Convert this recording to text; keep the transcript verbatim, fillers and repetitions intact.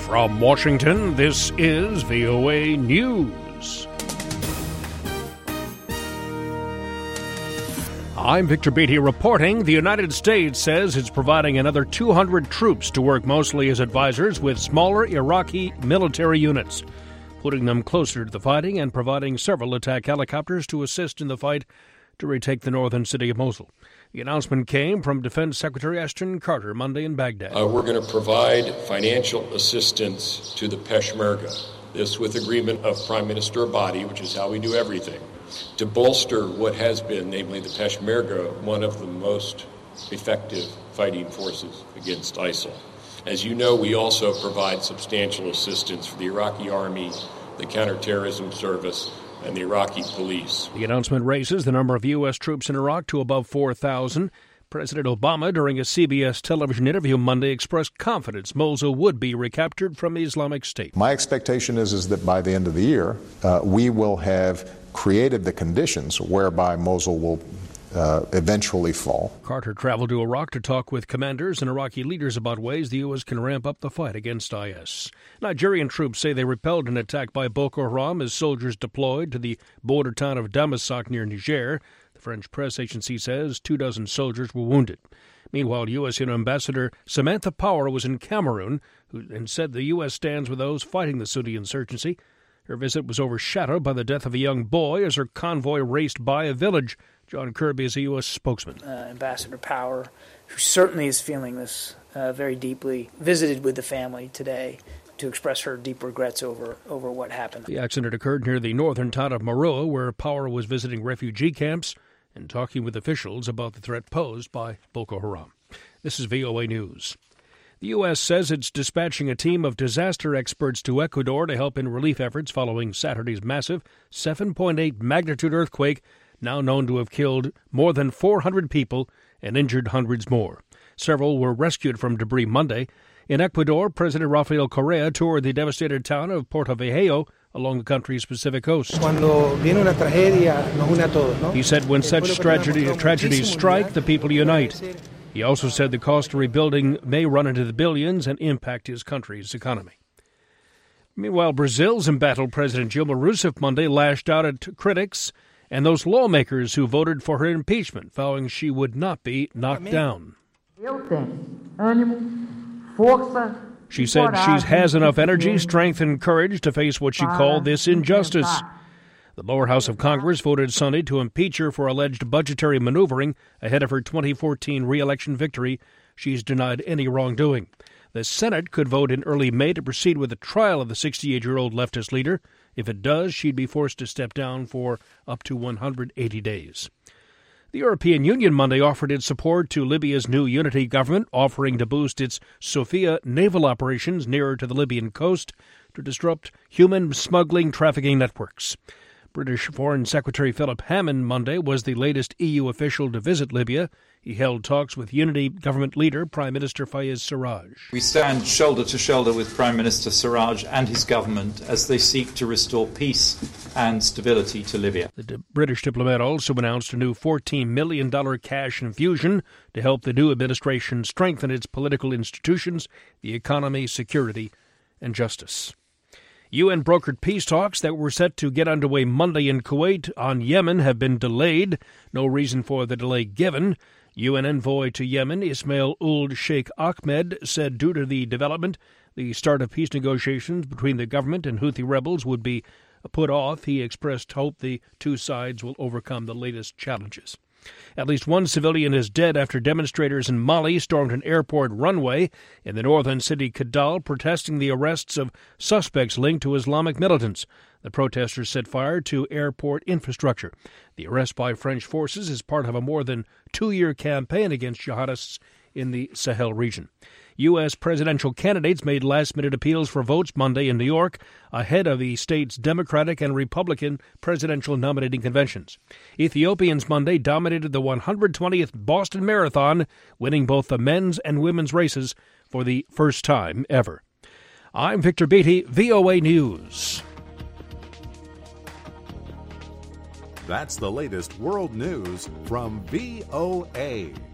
From Washington, this is V O A News. I'm Victor Beatty reporting. The United States says it's providing another two hundred troops to work mostly as advisors with smaller Iraqi military units, putting them closer to the fighting and providing several attack helicopters to assist in the fight to retake the northern city of Mosul. The announcement came from Defense Secretary Ashton Carter Monday in Baghdad. Uh, we're going to provide financial assistance to the Peshmerga, this with agreement of Prime Minister Abadi, which is how we do everything, to bolster what has been, namely the Peshmerga, one of the most effective fighting forces against ISIL. As you know, we also provide substantial assistance for the Iraqi army, the counterterrorism service, and the Iraqi police. The announcement raises the number of U S troops in Iraq to above four thousand. President Obama, during a C B S television interview Monday, expressed confidence Mosul would be recaptured from the Islamic State. My expectation is, is that by the end of the year, uh, we will have created the conditions whereby Mosul will uh, eventually fall. Carter traveled to Iraq to talk with commanders and Iraqi leaders about ways the U S can ramp up the fight against I S. Nigerian troops say they repelled an attack by Boko Haram as soldiers deployed to the border town of Damasak near Niger. The French press agency says two dozen soldiers were wounded. Meanwhile, U S Ambassador Samantha Power was in Cameroon and said the U S stands with those fighting the Sunni insurgency. Her visit was overshadowed by the death of a young boy as her convoy raced by a village. John Kirby is a U S spokesman. Uh, Ambassador Power, who certainly is feeling this uh, very deeply, visited with the family today to express her deep regrets over, over what happened. The accident occurred near the northern town of Marua, where Power was visiting refugee camps and talking with officials about the threat posed by Boko Haram. This is V O A News. The U S says it's dispatching a team of disaster experts to Ecuador to help in relief efforts following Saturday's massive seven point eight magnitude earthquake, now known to have killed more than four hundred people and injured hundreds more. Several were rescued from debris Monday. In Ecuador, President Rafael Correa toured the devastated town of Porto Viejo along the country's Pacific coast. He said when such tragedy, tragedies strike, the people unite. He also said the cost of rebuilding may run into the billions and impact his country's economy. Meanwhile, Brazil's embattled President Dilma Rousseff Monday lashed out at critics and those lawmakers who voted for her impeachment, vowing she would not be knocked down. She said she has enough energy, strength, and courage to face what she called this injustice. The lower house of Congress voted Sunday to impeach her for alleged budgetary maneuvering ahead of her twenty fourteen re-election victory. She's denied any wrongdoing. The Senate could vote in early May to proceed with the trial of the sixty-eight-year-old leftist leader. If it does, she'd be forced to step down for up to one hundred eighty days. The European Union Monday offered its support to Libya's new unity government, offering to boost its Sophia naval operations nearer to the Libyan coast to disrupt human smuggling trafficking networks. British Foreign Secretary Philip Hammond Monday was the latest E U official to visit Libya. He held talks with Unity government leader Prime Minister Fayez Sarraj. We stand shoulder to shoulder with Prime Minister Sarraj and his government as they seek to restore peace and stability to Libya. The d- British diplomat also announced a new fourteen million dollars cash infusion to help the new administration strengthen its political institutions, the economy, security, and justice. U N-brokered peace talks that were set to get underway Monday in Kuwait on Yemen have been delayed. No reason for the delay given. U N envoy to Yemen, Ismail Ould Sheikh Ahmed, said due to the development, the start of peace negotiations between the government and Houthi rebels would be put off. He expressed hope the two sides will overcome the latest challenges. At least one civilian is dead after demonstrators in Mali stormed an airport runway in the northern city Kidal, protesting the arrests of suspects linked to Islamic militants. The protesters set fire to airport infrastructure. The arrest by French forces is part of a more than two-year campaign against jihadists in the Sahel region. U S presidential candidates made last-minute appeals for votes Monday in New York ahead of the state's Democratic and Republican presidential nominating conventions. Ethiopians Monday dominated the one hundred twentieth Boston Marathon, winning both the men's and women's races for the first time ever. I'm Victor Beatty, V O A News. That's the latest world news from V O A.